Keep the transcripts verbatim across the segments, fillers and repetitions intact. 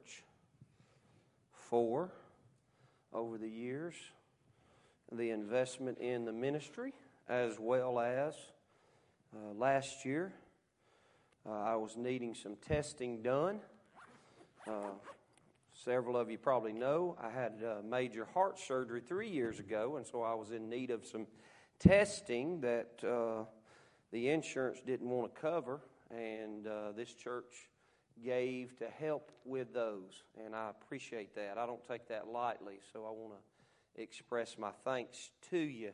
church. Four, over the years, the investment in the ministry, as well as uh, last year, uh, I was needing some testing done. Uh, several of you probably know I had uh, major heart surgery three years ago, and so I was in need of some testing that uh, the insurance didn't want to cover, and uh, this church gave to help with those, and I appreciate that. I don't take that lightly, so I want to express my thanks to you,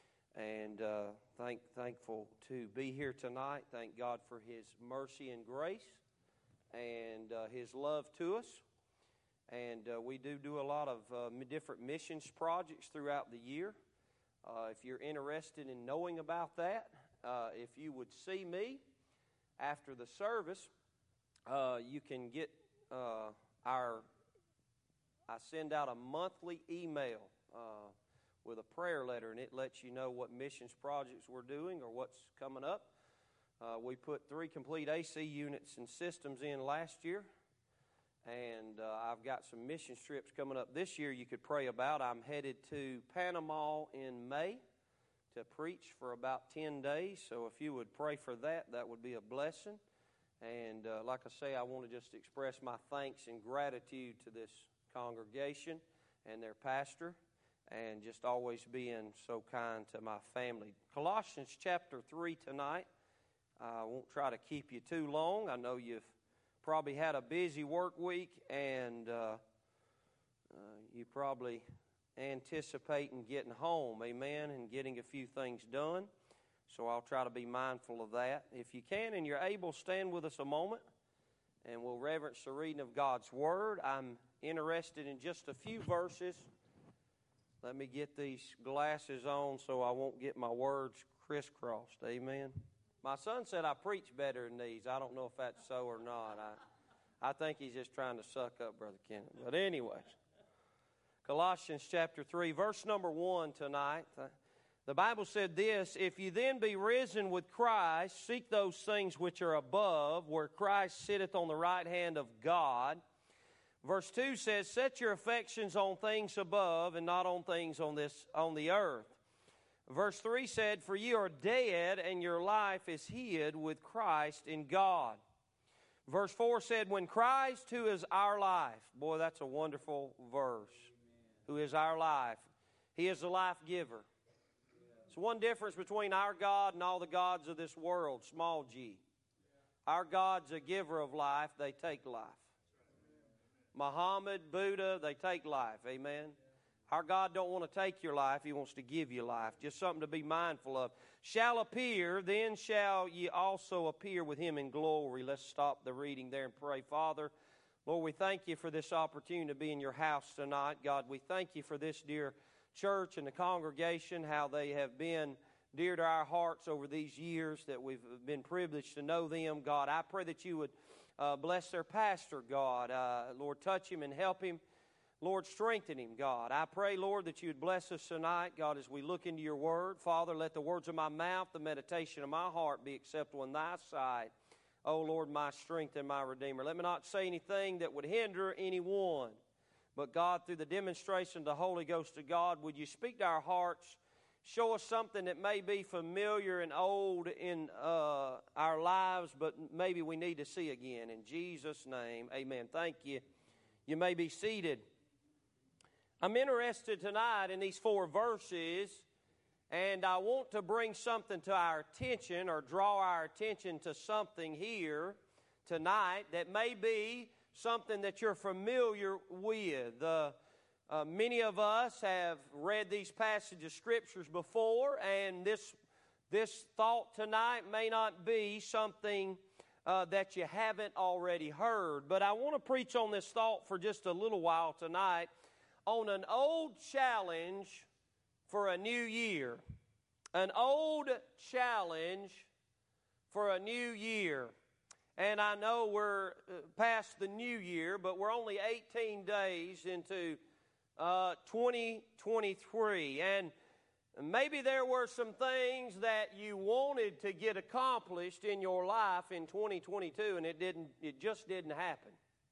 and uh, thank thankful to be here tonight. Thank God for His mercy and grace and uh, His love to us, and uh, we do do a lot of uh, different missions projects throughout the year. Uh, if you're interested in knowing about that, uh, if you would see me after the service, Uh, you can get uh, our, I send out a monthly email uh, with a prayer letter, and it lets you know what missions projects we're doing or what's coming up. Uh, we put three complete A C units and systems in last year, and uh, I've got some mission trips coming up this year you could pray about. I'm headed to Panama in May to preach for about ten days, so if you would pray for that, that would be a blessing. And uh, like I say, I want to just express my thanks and gratitude to this congregation and their pastor, and just always being so kind to my family. Colossians chapter three tonight. I won't try to keep you too long. I know you've probably had a busy work week, and uh, uh, you probably anticipating getting home, amen, and getting a few things done. So I'll try to be mindful of that. If you can and you're able, stand with us a moment, and we'll reverence the reading of God's Word. I'm interested in just a few verses. Let me get these glasses on so I won't get my words crisscrossed. Amen. My son said I preach better than these. I don't know if that's so or not. I, I think he's just trying to suck up Brother Kenneth. But anyways, Colossians chapter three, verse number one tonight. The Bible said this: "If you then be risen with Christ, seek those things which are above, where Christ sitteth on the right hand of God." Verse two says, "Set your affections on things above, and not on things on this on the earth." Verse three said, "For ye are dead, and your life is hid with Christ in God." Verse four said, "When Christ, who is our life," boy, that's a wonderful verse. Amen. Who is our life? He is the life giver. It's one difference between our God and all the gods of this world, small g. Our God's a giver of life, they take life. Muhammad, Buddha, they take life, amen? Our God don't want to take your life, He wants to give you life. Just something to be mindful of. "Shall appear, then shall ye also appear with Him in glory." Let's stop the reading there and pray. Father, Lord, we thank You for this opportunity to be in Your house tonight. God, we thank You for this dear church and the congregation, how they have been dear to our hearts over these years that we've been privileged to know them. God, I pray that You would uh, bless their pastor, God. Uh, Lord, touch him and help him. Lord, strengthen him, God. I pray, Lord, that You would bless us tonight, God, as we look into Your word. Father, let the words of my mouth, the meditation of my heart be acceptable in Thy sight. Oh, Lord, my strength and my Redeemer. Let me not say anything that would hinder anyone. But God, through the demonstration of the Holy Ghost of God, would You speak to our hearts, show us something that may be familiar and old in uh, our lives, but maybe we need to see again. In Jesus' name, amen. Thank you. You may be seated. I'm interested tonight in these four verses, and I want to bring something to our attention or draw our attention to something here tonight that may be something that you're familiar with. Uh, uh, many of us have read these passages of Scriptures before, and this, this thought tonight may not be something uh, that you haven't already heard. But I want to preach on this thought for just a little while tonight on an old challenge for a new year. An old challenge for a new year. And I know we're past the new year, but we're only eighteen days into uh, twenty twenty-three. And maybe there were some things that you wanted to get accomplished in your life in twenty twenty-two, and it didn't. It just didn't happen.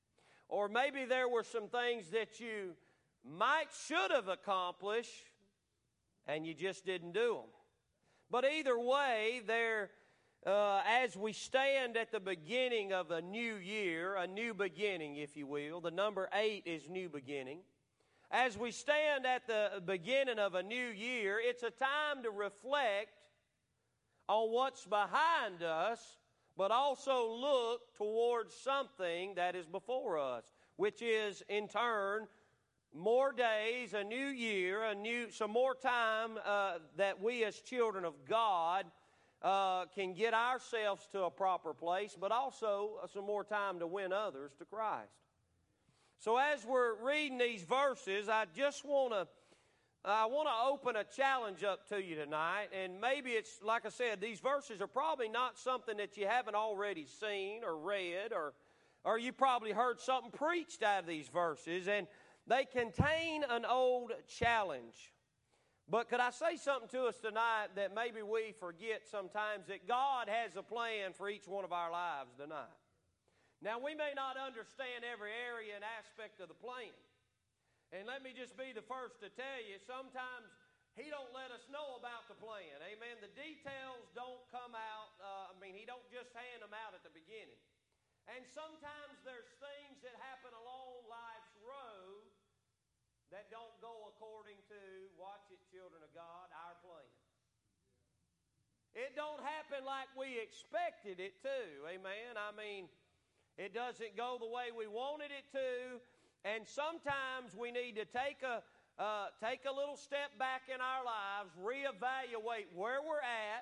or maybe there were some things that you might should have accomplished and you just didn't do them. But either way, there, uh, as we stand at the beginning of a new year, a new beginning, if you will, the number eight is new beginning. As we stand at the beginning of a new year, it's a time to reflect on what's behind us, but also look towards something that is before us, which is, in turn, more days, a new year, a new some more time uh, that we as children of God uh, can get ourselves to a proper place, but also some more time to win others to Christ. So as we're reading these verses, I just want to I want to open a challenge up to you tonight, and maybe it's, like I said, these verses are probably not something that you haven't already seen or read, or, or you probably heard something preached out of these verses, and they contain an old challenge. But could I say something to us tonight that maybe we forget sometimes, that God has a plan for each one of our lives tonight. Now, we may not understand every area and aspect of the plan. And let me just be the first to tell you, sometimes He don't let us know about the plan. Amen. The details don't come out. Uh, I mean, He don't just hand them out at the beginning. And sometimes there's things that happen along life's road that don't go according to, watch it, children of God, our plan. It don't happen like we expected it to. Amen. I mean, it doesn't go the way we wanted it to, and sometimes we need to take a uh, take a little step back in our lives, reevaluate where we're at,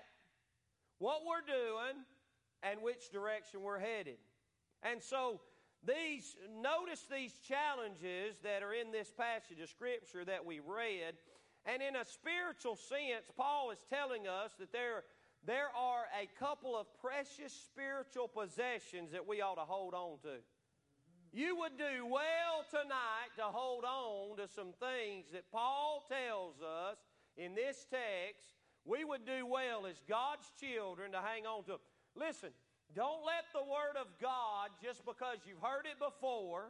what we're doing, and which direction we're headed. And so, these notice these challenges that are in this passage of Scripture that we read, and in a spiritual sense, Paul is telling us that there There are a couple of precious spiritual possessions that we ought to hold on to. You would do well tonight to hold on to some things that Paul tells us in this text. We would do well as God's children to hang on to them. Listen, don't let the Word of God, just because you've heard it before,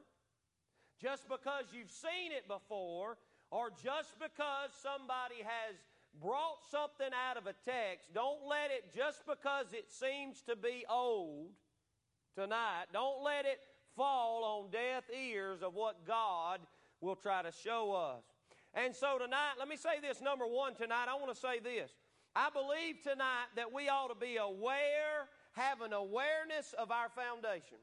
just because you've seen it before, or just because somebody has brought something out of a text, don't let it, just because it seems to be old tonight, don't let it fall on deaf ears of what God will try to show us. And so tonight, let me say this, number one tonight, I want to say this. I believe tonight that we ought to be aware, have an awareness of our foundation.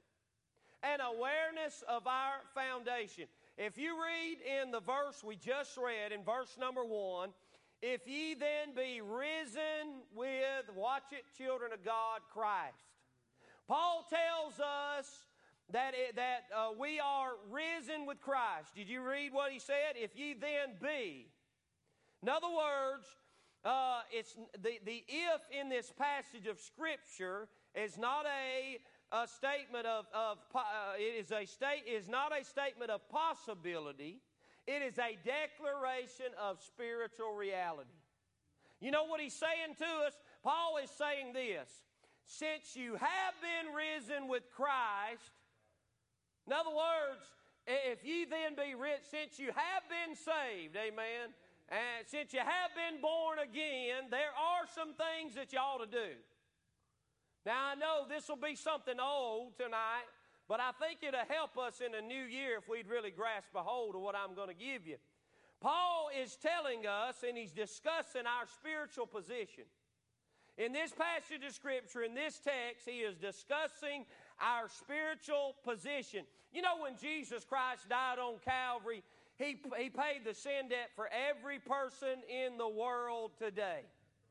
An awareness of our foundation. If you read in the verse we just read, in verse number one, if ye then be risen with, watch it, children of God, Christ. Paul tells us that, it, that uh, we are risen with Christ. Did you read what he said? If ye then be. In other words, uh, it's the, the if in this passage of Scripture is not a, a statement of, of uh, it is a state is not a statement of possibility. It is a declaration of spiritual reality. You know what he's saying to us? Paul is saying this. Since you have been risen with Christ, in other words, if ye then be risen, since you have been saved, amen, and since you have been born again, there are some things that you ought to do. Now, I know this will be something old tonight, but I think it'll help us in a new year if we'd really grasp a hold of what I'm going to give you. Paul is telling us, and he's discussing our spiritual position. In this passage of Scripture, in this text, he is discussing our spiritual position. You know, when Jesus Christ died on Calvary, he, he paid the sin debt for every person in the world today.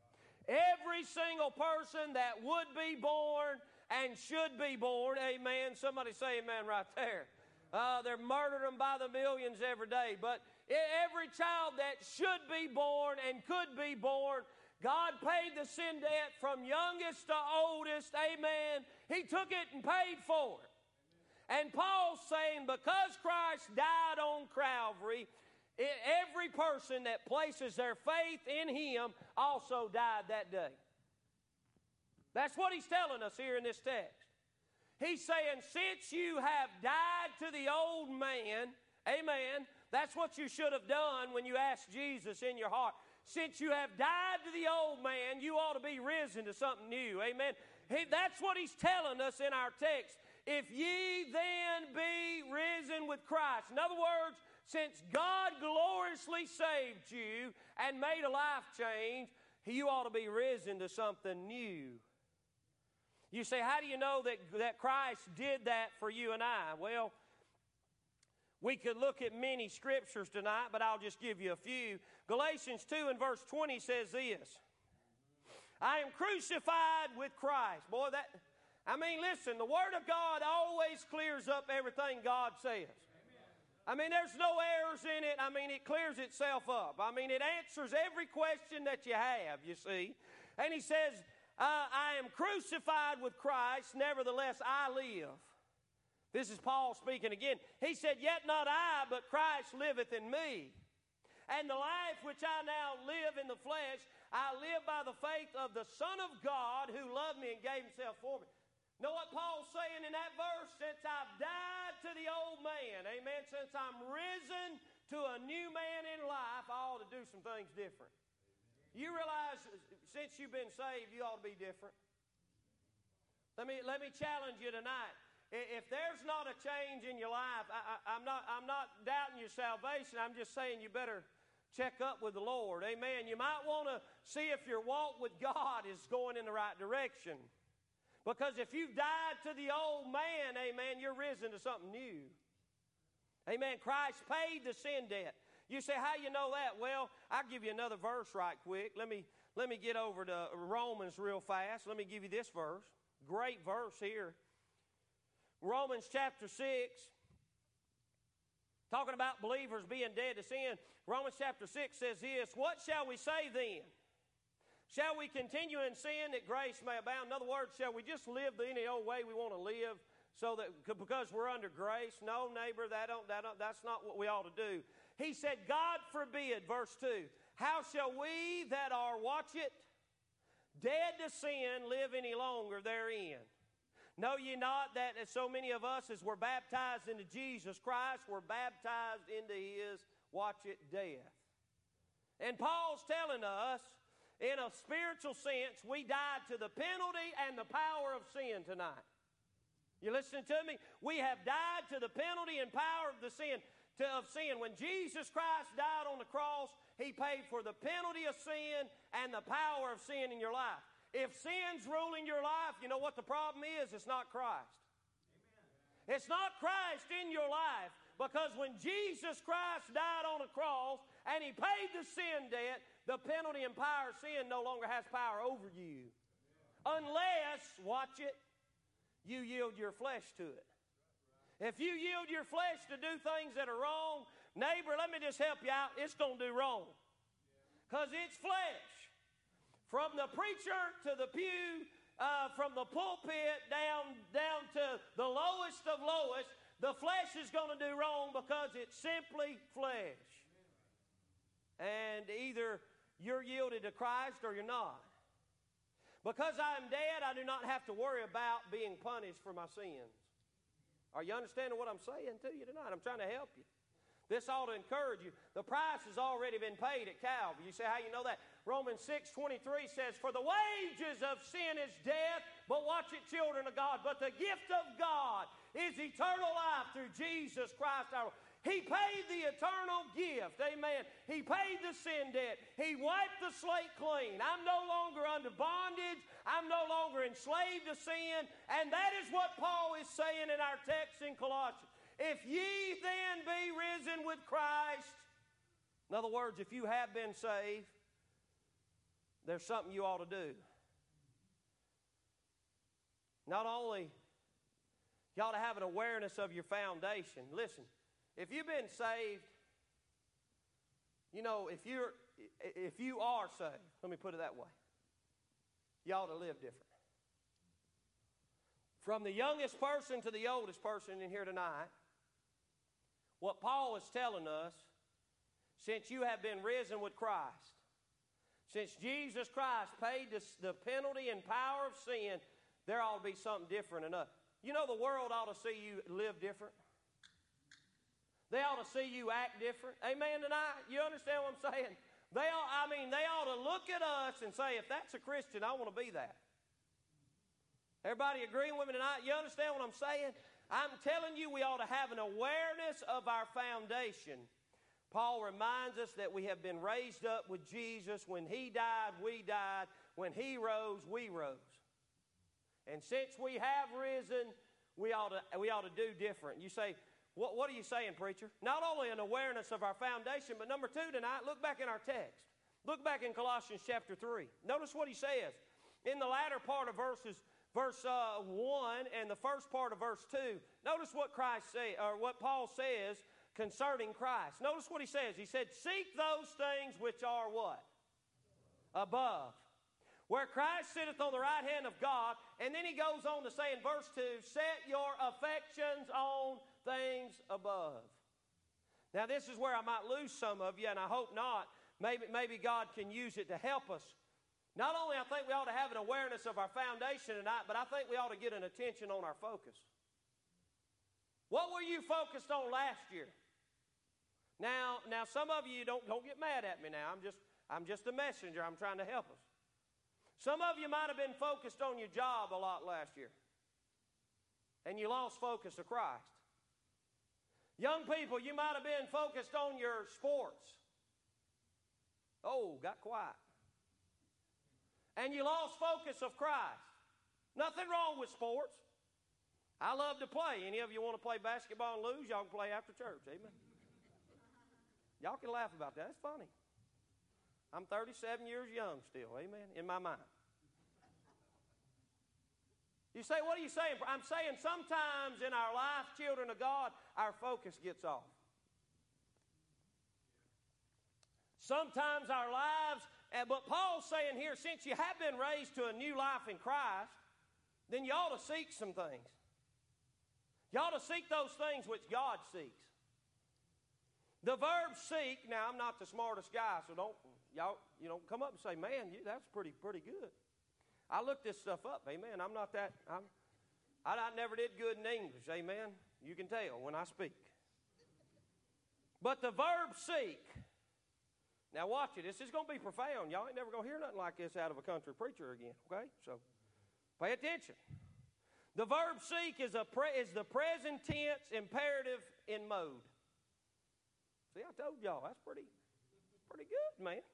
Every single person that would be born and should be born, amen. Somebody say amen right there. Uh, they're murdering them by the millions every day. But every child that should be born and could be born, God paid the sin debt from youngest to oldest, amen. He took it and paid for it. And Paul's saying because Christ died on Calvary, every person that places their faith in Him also died that day. That's what he's telling us here in this text. He's saying, since you have died to the old man, amen, that's what you should have done when you asked Jesus in your heart. Since you have died to the old man, you ought to be risen to something new, amen. He, that's what he's telling us in our text. If ye then be risen with Christ. In other words, since God gloriously saved you and made a life change, you ought to be risen to something new. You say, how do you know that, that Christ did that for you and I? Well, we could look at many scriptures tonight, but I'll just give you a few. Galatians two and verse twenty says this. I am crucified with Christ. Boy, that, I mean, listen, the Word of God always clears up everything God says. I mean, there's no errors in it. I mean, it clears itself up. I mean, it answers every question that you have, you see. And he says, uh, I am crucified with Christ, nevertheless I live. This is Paul speaking again. He said, yet not I, but Christ liveth in me. And the life which I now live in the flesh, I live by the faith of the Son of God who loved me and gave himself for me. Know what Paul's saying in that verse? Since I've died to the old man, amen, since I'm risen to a new man in life, I ought to do some things different. You realize since you've been saved, you ought to be different. Let me, let me challenge you tonight. If there's not a change in your life, I, I, I'm not, I'm not doubting your salvation. I'm just saying you better check up with the Lord. Amen. You might want to see if your walk with God is going in the right direction. Because if you've died to the old man, amen, you're risen to something new. Amen. Christ paid the sin debt. You say, how you know that? Well, I'll give you another verse right quick. Let me, let me get over to Romans real fast. Let me give you this verse. Great verse here. Romans chapter six, talking about believers being dead to sin. Romans chapter six says this, what shall we say then? Shall we continue in sin that grace may abound? In other words, shall we just live any old way we want to live so that because we're under grace? No, neighbor, that don't, that don't, that's not what we ought to do. He said, God forbid, verse two, how shall we that are, watch it, dead to sin, live any longer therein? Know ye not that as so many of us as were baptized into Jesus Christ were baptized into his, watch it, death. And Paul's telling us, in a spiritual sense, we died to the penalty and the power of sin tonight. You listening to me? We have died to the penalty and power of the sin, to, of sin. When Jesus Christ died on the cross, he paid for the penalty of sin and the power of sin in your life. If sin's ruling your life, you know what the problem is? It's not Christ. Amen. It's not Christ in your life, because when Jesus Christ died on the cross and he paid the sin debt, the penalty and power of sin no longer has power over you. Amen. Unless, watch it, you yield your flesh to it. If you yield your flesh to do things that are wrong, neighbor, let me just help you out, it's going to do wrong. Because it's flesh. From the preacher to the pew, uh, from the pulpit down, down to the lowest of lowest, the flesh is going to do wrong because it's simply flesh. And either you're yielded to Christ or you're not. Because I am dead, I do not have to worry about being punished for my sins. Are you understanding what I'm saying to you tonight? I'm trying to help you. This ought to encourage you. The price has already been paid at Calvary. You say, how you know that? Romans six twenty-three says, for the wages of sin is death, but watch it, children of God, but the gift of God is eternal life through Jesus Christ our Lord. He paid the eternal gift, amen. He paid the sin debt. He wiped the slate clean. I'm no longer under bondage. I'm no longer enslaved to sin. And that is what Paul is saying in our text in Colossians. If ye then be risen with Christ, in other words, if you have been saved, there's something you ought to do. Not only you ought to have an awareness of your foundation. Listen, if you've been saved, you know, if you're if you are saved, let me put it that way, you ought to live different. From the youngest person to the oldest person in here tonight, what Paul is telling us, since you have been risen with Christ, since Jesus Christ paid the, the penalty and power of sin, there ought to be something different in us. You know the world ought to see you live different. They ought to see you act different. Amen tonight? You understand what I'm saying? They ought, I mean, they ought to look at us and say, if that's a Christian, I want to be that. Everybody agreeing with me tonight? You understand what I'm saying? I'm telling you, we ought to have an awareness of our foundation. Paul reminds us that we have been raised up with Jesus. When He died, we died. When He rose, we rose. And since we have risen, we ought to, we ought to do different. You say, what, what are you saying, preacher? Not only an awareness of our foundation, but number two tonight, look back in our text. Look back in Colossians chapter three. Notice what he says. In the latter part of verses, verse uh, one and the first part of verse two, notice what Christ say, or what Paul says concerning Christ. Notice what he says. He said, seek those things which are what? Above. Where Christ sitteth on the right hand of God. And then he goes on to say in verse two, set your affections on things above. Now this is where I might lose some of you, and I hope not. Maybe, maybe God can use it to help us. Not only I think we ought to have an awareness of our foundation tonight, but I think we ought to get an attention on our focus. What were you focused on last year? Now, now some of you don't, don't get mad at me now. I'm just, I'm just a messenger. I'm trying to help us. Some of you might have been focused on your job a lot last year, and you lost focus of Christ. Young people, you might have been focused on your sports. Oh, got quiet. And you lost focus of Christ. Nothing wrong with sports. I love to play. Any of you want to play basketball and lose, y'all can play after church. Amen. Y'all can laugh about that. That's funny. I'm thirty-seven years young still. Amen. In my mind. You say, what are you saying? I'm saying sometimes in our life, children of God, our focus gets off. Sometimes our lives, but Paul's saying here, since you have been raised to a new life in Christ, then you ought to seek some things. You ought to seek those things which God seeks. The verb seek, now I'm not the smartest guy, so don't, y'all, you know, come up and say, man, you, that's pretty, pretty good. I looked this stuff up, amen. I'm not that, I'm, I, I never did good in English, amen. You can tell when I speak. But the verb seek, now watch it, this is going to be profound. Y'all ain't never going to hear nothing like this out of a country preacher again, okay? So pay attention. The verb seek is, a pre, is the present tense imperative in mode. See, I told y'all, that's pretty, pretty good, man.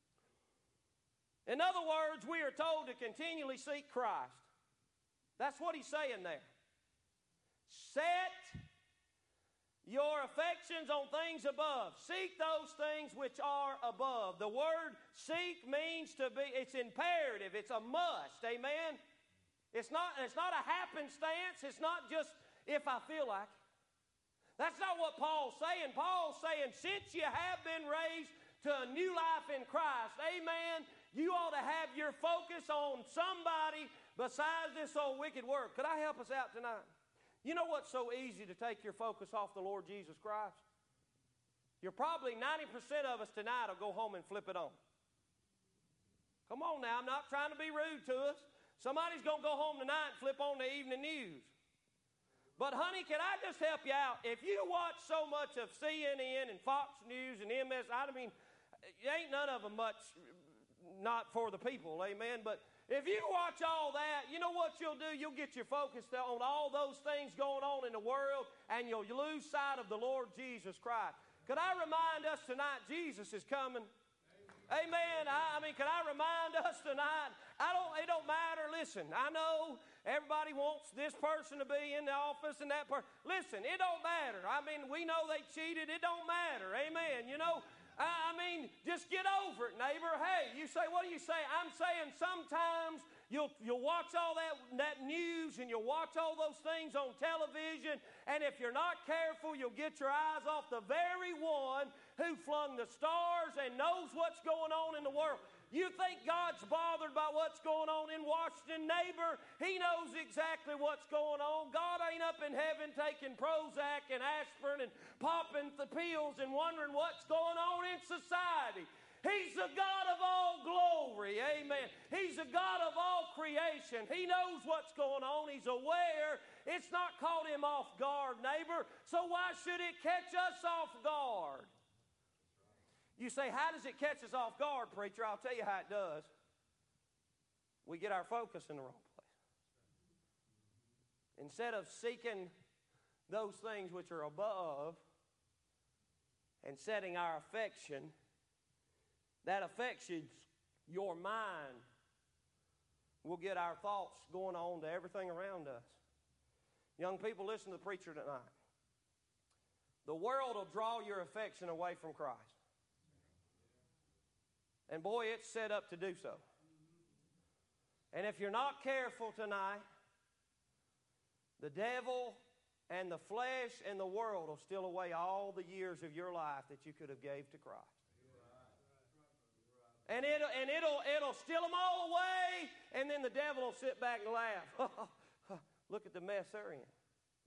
In other words, we are told to continually seek Christ. That's what he's saying there. Set your affections on things above. Seek those things which are above. The word seek means to be, it's imperative, it's a must, amen? It's not, it's not a happenstance, it's not just if I feel like it. That's not what Paul's saying. Paul's saying, since you have been raised to a new life in Christ, amen, you ought to have your focus on somebody besides this old wicked world. Could I help us out tonight? You know what's so easy to take your focus off the Lord Jesus Christ? You're probably ninety percent of us tonight will go home and flip it on. Come on now, I'm not trying to be rude to us. Somebody's going to go home tonight and flip on the evening news. But honey, can I just help you out? If you watch so much of C N N and Fox News and M S, I mean, ain't none of them much not for the people, amen? But if you watch all that, you know what you'll do? You'll get your focus on all those things going on in the world, and you'll lose sight of the Lord Jesus Christ. Could I remind us tonight, Jesus is coming? Amen. Amen. I, I mean, could I remind us tonight? I don't. It don't matter. Listen, I know everybody wants this person to be in the office and that person. Listen, it don't matter. I mean, we know they cheated. It don't matter. Amen. You know. I mean, just get over it, neighbor. Hey, you say, what do you say? I'm saying sometimes you'll, you'll watch all that, that news and you'll watch all those things on television, and if you're not careful, you'll get your eyes off the very one who flung the stars and knows what's going on in the world. You think God's bothered by what's going on in Washington, neighbor? He knows exactly what's going on. God ain't up in heaven taking Prozac and aspirin and popping the pills and wondering what's going on in society. He's the God of all glory. Amen. He's the God of all creation. He knows what's going on. He's aware. It's not caught him off guard, neighbor. So why should it catch us off guard? You say, how does it catch us off guard, preacher? I'll tell you how it does. We get our focus in the wrong place. Instead of seeking those things which are above and setting our affection, that affections your mind will get our thoughts going on to everything around us. Young people, listen to the preacher tonight. The world will draw your affection away from Christ. And boy, it's set up to do so. And if you're not careful tonight, the devil and the flesh and the world will steal away all the years of your life that you could have gave to Christ. And it'll, and it'll, it'll steal them all away, and then the devil will sit back and laugh. Look at the mess they're in.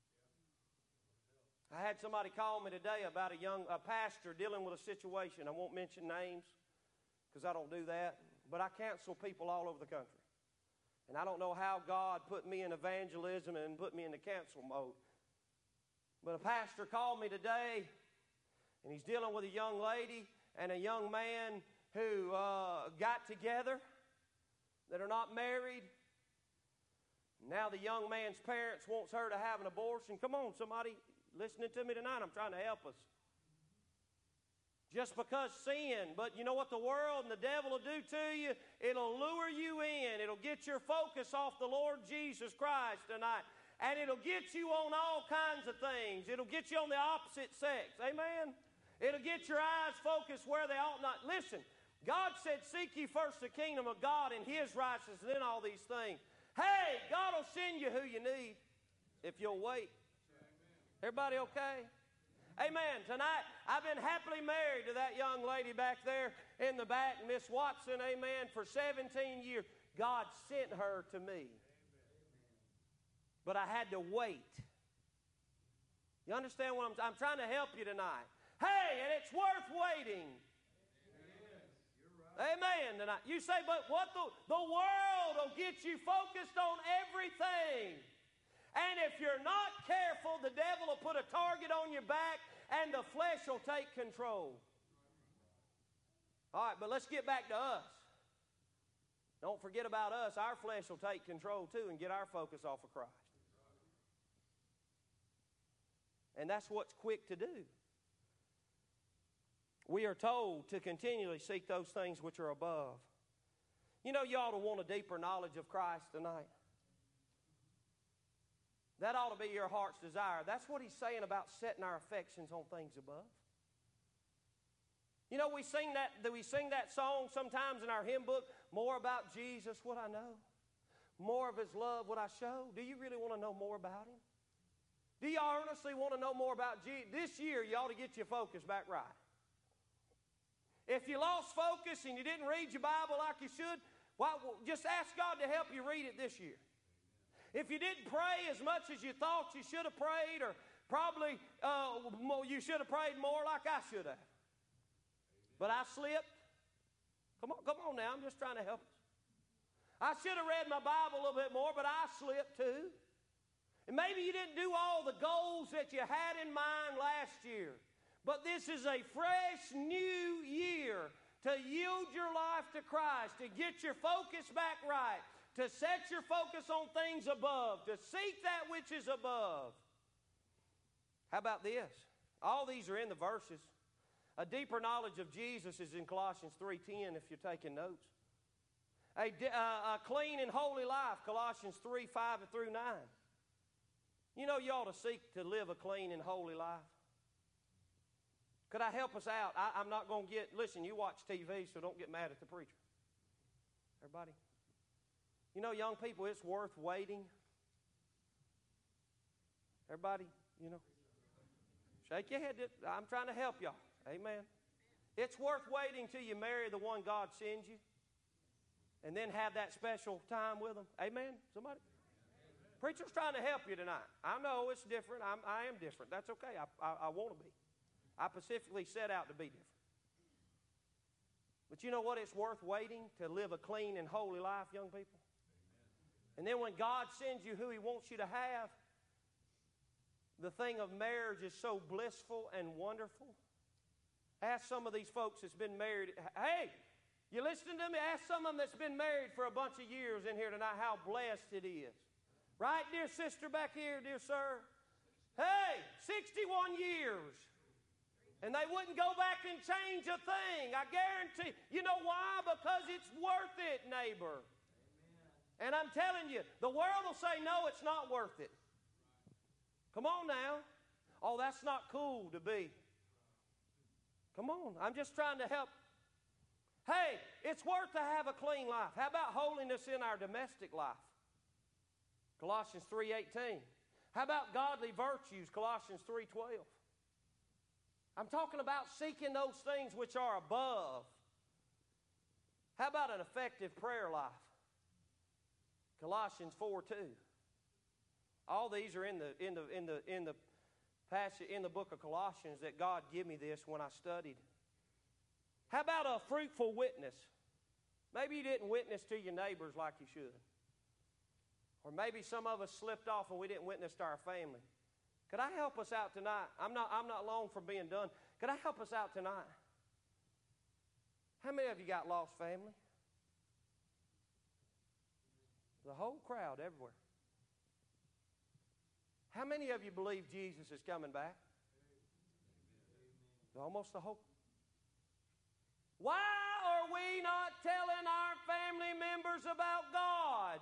I had somebody call me today about a young a pastor dealing with a situation. I won't mention names because I don't do that, but I counsel people all over the country. And I don't know how God put me in evangelism and put me in the counsel mode. But a pastor called me today, and he's dealing with a young lady and a young man who uh, got together that are not married. Now the young man's parents wants her to have an abortion. Come on, somebody listening to me tonight, I'm trying to help us. Just because sin, but you know what the world and the devil will do to you? It'll lure you in. It'll get your focus off the Lord Jesus Christ tonight. And it'll get you on all kinds of things. It'll get you on the opposite sex. Amen? It'll get your eyes focused where they ought not. Listen, God said, seek ye first the kingdom of God and His righteousness and then all these things. Hey, God will send you who you need if you'll wait. Everybody okay? Amen. Tonight, I've been happily married to that young lady back there in the back, Miss Watson, amen, for seventeen years. God sent her to me. But I had to wait. You understand what I'm, I'm trying to help you tonight. Hey, and it's worth waiting. Amen. Tonight. You say, but what the, the world will get you focused on everything. And if you're not careful, the devil will put a target on your back and the flesh will take control. All right, but let's get back to us. Don't forget about us. Our flesh will take control too and get our focus off of Christ. And that's what's quick to do. We are told to continually seek those things which are above. You know, you ought to want a deeper knowledge of Christ tonight. That ought to be your heart's desire. That's what he's saying about setting our affections on things above. You know, we sing that, we sing that song sometimes in our hymn book, more about Jesus would I know, more of his love would I show. Do you really want to know more about him? Do you honestly want to know more about Jesus? This year, you ought to get your focus back right. If you lost focus and you didn't read your Bible like you should, well, just ask God to help you read it this year. If you didn't pray as much as you thought you should have prayed, or probably uh, you should have prayed more like I should have. But I slipped. Come on, come on now, I'm just trying to help us. I should have read my Bible a little bit more, but I slipped too. And maybe you didn't do all the goals that you had in mind last year. But this is a fresh new year to yield your life to Christ, to get your focus back right, to set your focus on things above, to seek that which is above. How about this? All these are in the verses. A deeper knowledge of Jesus is in Colossians three ten if you're taking notes. A, uh, a clean and holy life, Colossians three five through nine. You know you ought to seek to live a clean and holy life. Could I help us out? I, I'm not going to get, listen, you watch T V, so don't get mad at the preacher. Everybody? You know, young people, it's worth waiting. Everybody, you know, shake your head. I'm trying to help y'all. Amen. It's worth waiting till you marry the one God sends you and then have that special time with them. Amen? Somebody? Amen. Preacher's trying to help you tonight. I know it's different. I'm, I am different. That's okay. I, I, I want to be. I specifically set out to be different. But you know what? It's worth waiting to live a clean and holy life, young people. And then when God sends you who He wants you to have, the thing of marriage is so blissful and wonderful. Ask some of these folks that's been married. Hey, you listening to me? Ask some of them that's been married for a bunch of years in here tonight how blessed it is. Right, dear sister back here, dear sir? Hey, sixty-one years. And they wouldn't go back and change a thing. I guarantee. You know why? Because it's worth it, neighbor. Amen. And I'm telling you, the world will say, no, it's not worth it. Come on now. Oh, that's not cool to be. Come on. I'm just trying to help. Hey, it's worth to have a clean life. How about holiness in our domestic life? Colossians three eighteen. How about godly virtues? Colossians three twelve. I'm talking about seeking those things which are above. How about an effective prayer life? Colossians four two. All these are in the in the in the in the passage in the book of Colossians that God gave me this when I studied. How about a fruitful witness? Maybe you didn't witness to your neighbors like you should. Or maybe some of us slipped off and we didn't witness to our family. Could I help us out tonight? I'm not, I'm not long from being done. Could I help us out tonight? How many of you got lost family? The whole crowd everywhere. How many of you believe Jesus is coming back? Almost the whole. Why are we not telling our family members about God?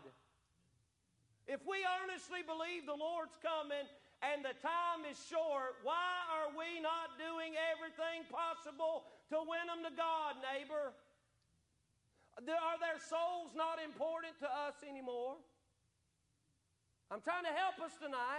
If we earnestly believe the Lord's coming and the time is short, why are we not doing everything possible to win them to God, neighbor? Are their souls not important to us anymore? I'm trying to help us tonight.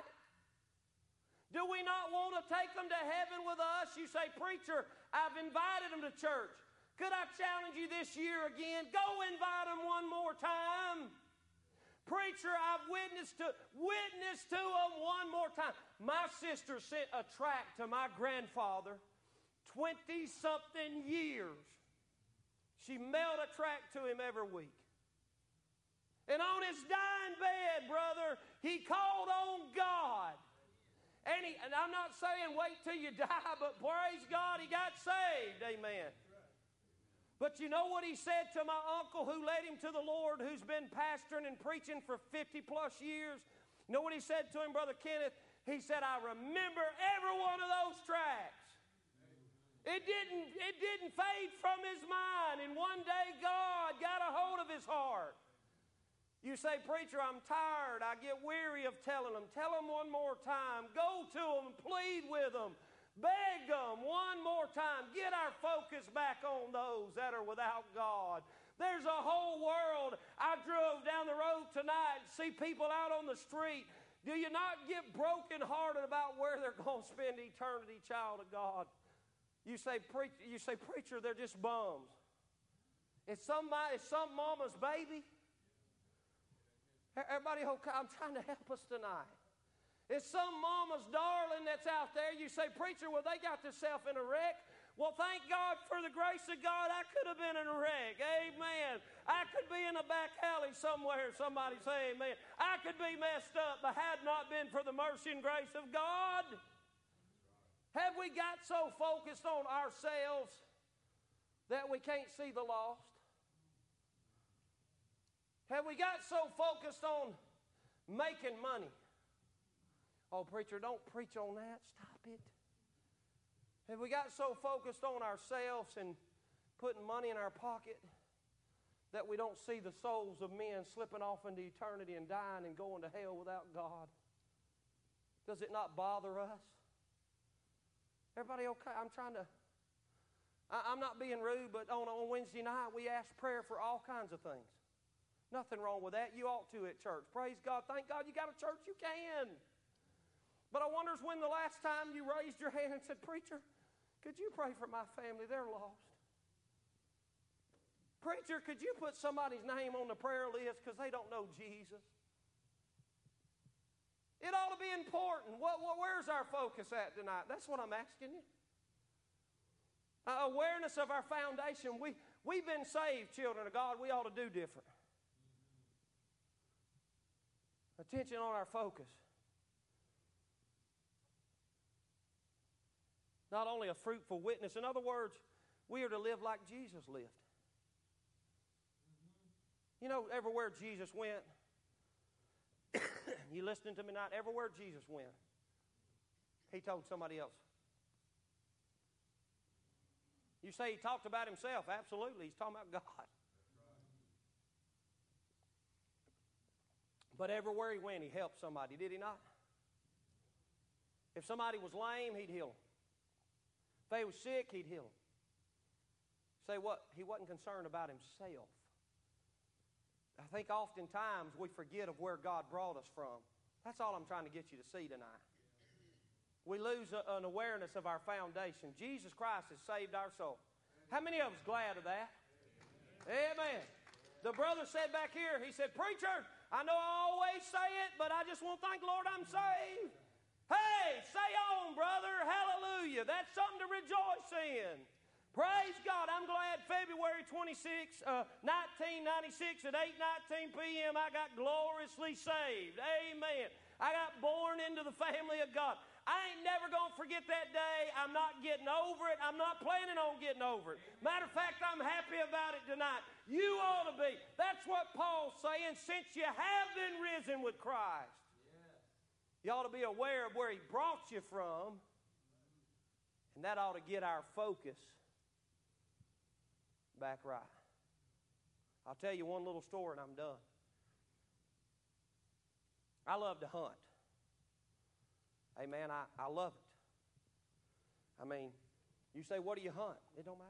Do we not want to take them to heaven with us? You say, preacher, I've invited them to church. Could I challenge you this year again? Go invite them one more time. Preacher, I've witnessed to, witnessed to them one more time. My sister sent a tract to my grandfather, twenty-something years. She mailed a tract to him every week. And on his dying bed, brother, he called on God. And, he, and I'm not saying wait till you die, but praise God, he got saved. Amen. But you know what he said to my uncle who led him to the Lord, who's been pastoring and preaching for fifty plus years? You know what he said to him, Brother Kenneth? He said, I remember every one of those tracts. It didn't, it didn't fade from his mind. And one day God got a hold of his heart. You say, preacher, I'm tired. I get weary of telling them. Tell them one more time. Go to them. Plead with them. Beg them one more time. Get our focus back on those that are without God. There's a whole world. I drove down the road tonight and see people out on the street. Do you not get brokenhearted about where they're going to spend eternity, child of God? You say, preach, you say, preacher, they're just bums. It's somebody, it's some mama's baby. Everybody, okay, I'm trying to help us tonight. It's some mama's darling that's out there. You say, preacher, well, they got themselves in a wreck. Well, thank God for the grace of God, I could have been in a wreck. Amen. I could be in a back alley somewhere. Somebody say amen. I could be messed up, but had not been for the mercy and grace of God. Have we got so focused on ourselves that we can't see the lost? Have we got so focused on making money? Oh, preacher, don't preach on that. Stop it. Have we got so focused on ourselves and putting money in our pocket that we don't see the souls of men slipping off into eternity and dying and going to hell without God? Does it not bother us? Everybody okay? I'm trying to, I, I'm not being rude, but on, on Wednesday night we ask prayer for all kinds of things. Nothing wrong with that. You ought to at church. Praise God. Thank God you got a church you can. But I wonder when the last time you raised your hand and said, preacher, could you pray for my family? They're lost. Preacher, could you put somebody's name on the prayer list because they don't know Jesus? It ought to be important. What, what, where's our focus at tonight? That's what I'm asking you. Uh, awareness of our foundation. We, we've been saved, children of God. We ought to do different. Attention on our focus. Not only a fruitful witness. In other words, we are to live like Jesus lived. You know, everywhere Jesus went, you listening to me tonight? Everywhere Jesus went, he told somebody else. You say he talked about himself. Absolutely. He's talking about God. But everywhere he went, he helped somebody. Did he not? If somebody was lame, he'd heal them. If they was sick, he'd heal them. Say what? He wasn't concerned about himself. I think oftentimes we forget of where God brought us from. That's all I'm trying to get you to see tonight. We lose a, an awareness of our foundation. Jesus Christ has saved our soul. How many of us glad of that? Amen. Amen. The brother said back here, he said, "Preacher, I know I always say it, but I just want to thank the Lord I'm saved." Hey, say on, brother. Hallelujah. That's something to rejoice in. Praise God. I'm glad February twenty-sixth, uh, nineteen ninety-six at eight nineteen p.m. I got gloriously saved. Amen. I got born into the family of God. I ain't never going to forget that day. I'm not getting over it. I'm not planning on getting over it. Matter of fact, I'm happy about it tonight. You ought to be. That's what Paul's saying. Since you have been risen with Christ, you ought to be aware of where he brought you from, and that ought to get our focus back right. I'll tell you one little story and I'm done. I love to hunt. Hey, man, I, I love it. I mean, you say, what do you hunt? It don't matter.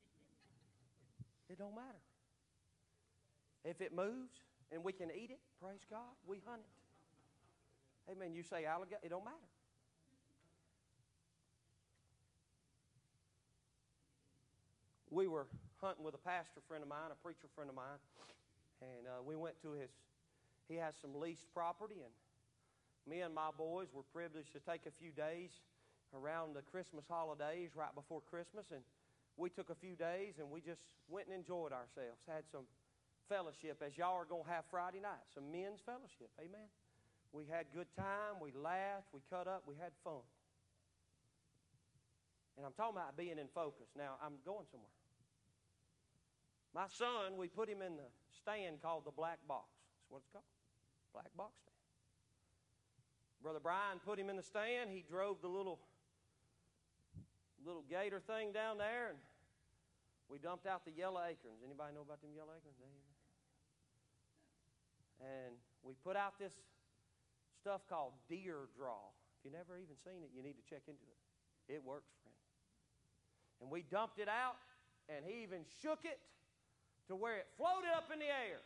It don't matter. If it moves and we can eat it, praise God, we hunt it. Amen. You say alligator, it don't matter. We were hunting with a pastor friend of mine, a preacher friend of mine, and uh, we went to his, he has some leased property, and me and my boys were privileged to take a few days around the Christmas holidays, right before Christmas, and we took a few days and we just went and enjoyed ourselves, had some fellowship, as y'all are going to have Friday night, some men's fellowship, amen. We had good time, we laughed, we cut up, we had fun. And I'm talking about being in focus. Now, I'm going somewhere. My son, we put him in the stand called the black box. That's what it's called, black box stand. Brother Brian put him in the stand. He drove the little, little gator thing down there, and we dumped out the yellow acorns. Anybody know about them yellow acorns? And we put out this stuff called deer draw. If you've never even seen it, you need to check into it. It works, friend. And we dumped it out, and he even shook it to where it floated up in the air.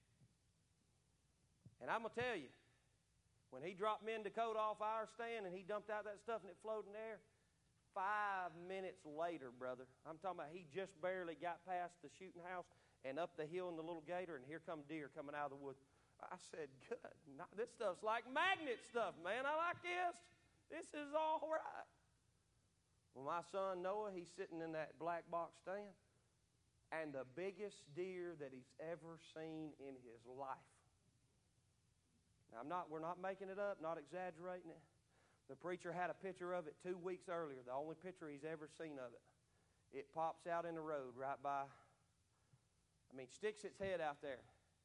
And I'm going to tell you, when he dropped me in Dakota off our stand and he dumped out that stuff and it floated in the air, five minutes later, brother, I'm talking about he just barely got past the shooting house and up the hill in the little gator, and here come deer coming out of the woods. I said, good. This stuff's like magnet stuff, man. I like this. This is all right. Well, my son Noah, he's sitting in that black box stand, and the biggest deer that he's ever seen in his life. Now, I'm not, we're not making it up, not exaggerating it. The preacher had a picture of it two weeks earlier, the only picture he's ever seen of it. It pops out in the road right by, I mean, sticks its head out there.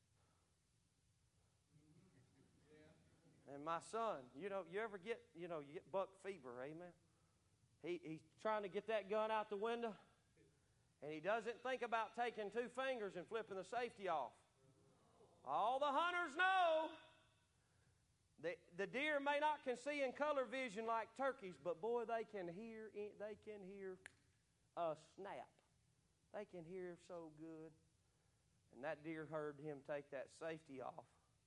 And my son, you know, you ever get, you know, you get buck fever, amen? He, he's trying to get that gun out the window, and he doesn't think about taking two fingers and flipping the safety off. All the hunters know the, the deer may not can see in color vision like turkeys, but boy, they can hear, they can hear a snap. They can hear so good. And that deer heard him take that safety off.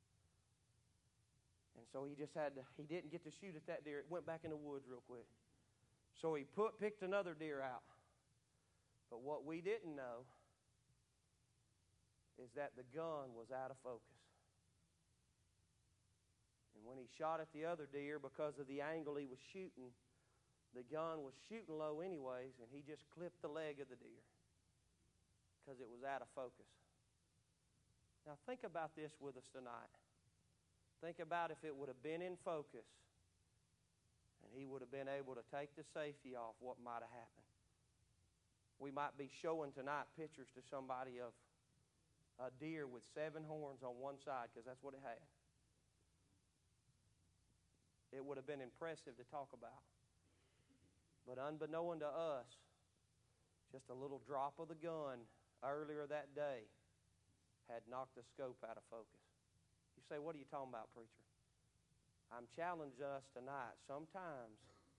And so he just had to, he didn't get to shoot at that deer. It went back in the woods real quick. So he put, picked another deer out. But what we didn't know is that the gun was out of focus. And when he shot at the other deer, because of the angle he was shooting, the gun was shooting low anyways, and he just clipped the leg of the deer because it was out of focus. Now think about this with us tonight. Think about if it would have been in focus and he would have been able to take the safety off, what might have happened. We might be showing tonight pictures to somebody of a deer with seven horns on one side, because that's what it had. It would have been impressive to talk about. But unbeknown to us, just a little drop of the gun earlier that day had knocked the scope out of focus. You say, what are you talking about, preacher? I'm challenging us tonight. Sometimes,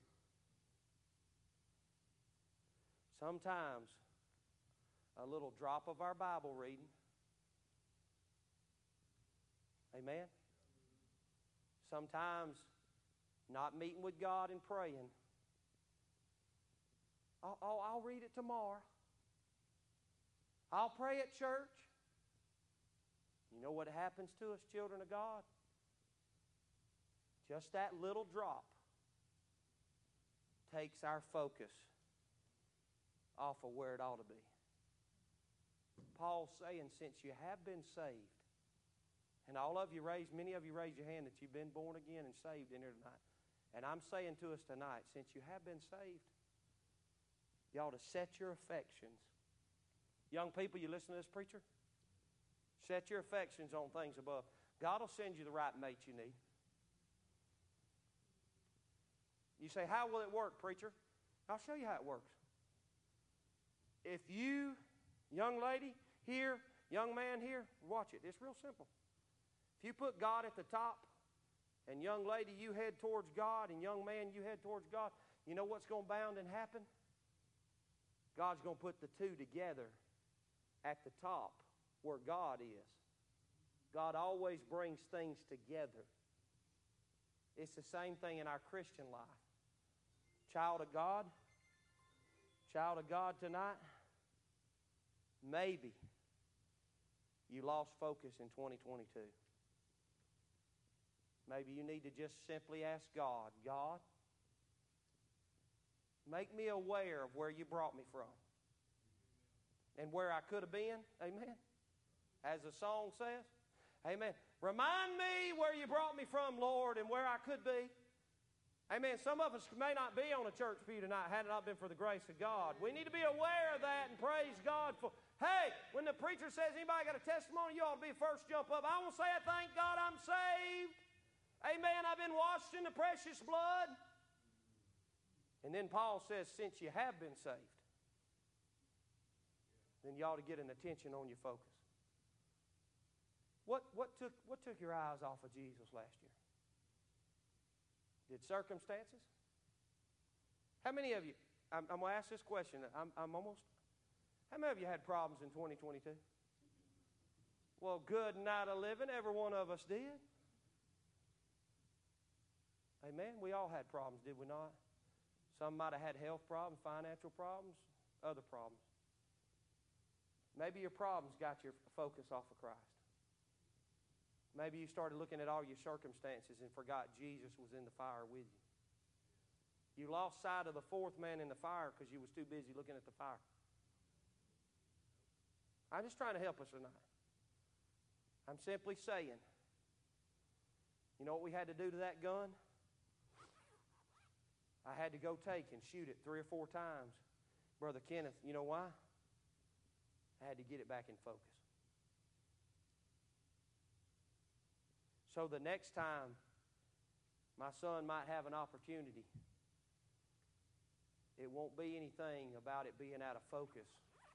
sometimes a little drop of our Bible reading, amen? Sometimes not meeting with God and praying. Oh, oh, I'll read it tomorrow. I'll pray at church. You know what happens to us, children of God? Just that little drop takes our focus off of where it ought to be. Paul's saying, since you have been saved, and all of you raised, many of you raised your hand that you've been born again and saved in here tonight. And I'm saying to us tonight, since you have been saved, you ought to set your affections. Young people, you listen to this preacher? Set your affections on things above. God will send you the right mate you need. You say, how will it work, preacher? I'll show you how it works. If you, young lady here, young man here, watch it. It's real simple. If you put God at the top, and young lady, you head towards God, and young man, you head towards God, you know what's going to bound and happen? God's going to put the two together at the top where God is. God always brings things together. It's the same thing in our Christian life. Child of God, child of God tonight, maybe you lost focus in twenty twenty-two. Maybe you need to just simply ask God, God, make me aware of where you brought me from and where I could have been. Amen. As the song says. Amen. Remind me where you brought me from, Lord, and where I could be. Amen. Some of us may not be on a church pew tonight had it not been for the grace of God. We need to be aware of that and praise God for. Hey, when the preacher says anybody got a testimony, you ought to be the first to jump up. I want to say, I thank God I'm saved. Amen. I've been washed in the precious blood. And then Paul says, since you have been saved, then you ought to get an attention on your focus. What, what, took, what took your eyes off of Jesus last year? Did circumstances? How many of you, I'm, I'm going to ask this question, I'm, I'm almost, how many of you had problems in twenty twenty-two? Well, good night of living, every one of us did. Amen. We all had problems, did we not? Some might have had health problems, financial problems, other problems. Maybe your problems got your focus off of Christ. Maybe you started looking at all your circumstances and forgot Jesus was in the fire with you. You lost sight of the fourth man in the fire because you was too busy looking at the fire. I'm just trying to help us tonight. I'm simply saying, you know what we had to do to that gun? I had to go take and shoot it three or four times. Brother Kenneth, you know why? I had to get it back in focus. So the next time my son might have an opportunity, it won't be anything about it being out of focus.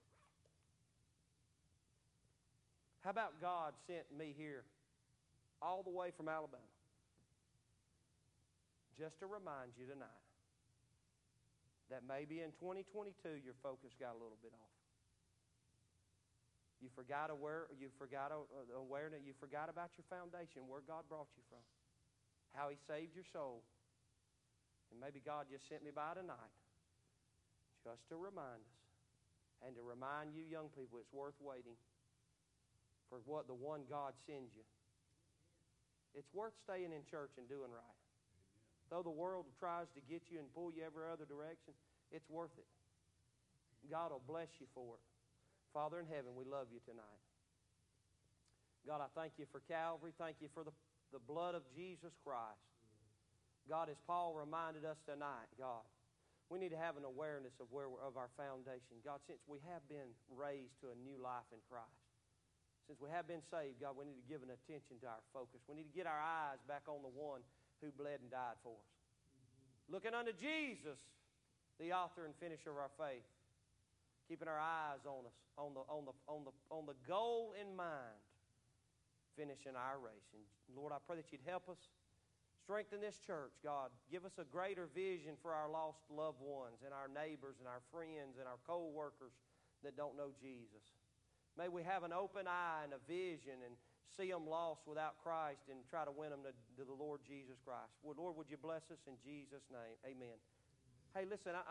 How about God sent me here all the way from Alabama just to remind you tonight that maybe in twenty twenty-two your focus got a little bit off. You forgot aware, you forgot awareness, you forgot about your foundation, where God brought you from, how He saved your soul. And maybe God just sent me by tonight just to remind us and to remind you young people it's worth waiting for what the one God sends you. It's worth staying in church and doing right. Though the world tries to get you and pull you every other direction, it's worth it. God will bless you for it. Father in heaven, we love you tonight. God, I thank you for Calvary. Thank you for the, the blood of Jesus Christ. God, as Paul reminded us tonight, God, we need to have an awareness of where we're, of our foundation. God, since we have been raised to a new life in Christ, since we have been saved, God, we need to give an attention to our focus. We need to get our eyes back on the one who bled and died for us. Looking unto Jesus, the author and finisher of our faith. Keeping our eyes on us, on the, on the, on the, on the goal in mind, finishing our race. And Lord, I pray that you'd help us. Strengthen this church, God. Give us a greater vision for our lost loved ones and our neighbors and our friends and our co-workers that don't know Jesus. May we have an open eye and a vision and see them lost without Christ and try to win them to, to the Lord Jesus Christ. Well, Lord, would you bless us in Jesus' name? Amen. Hey, listen, I,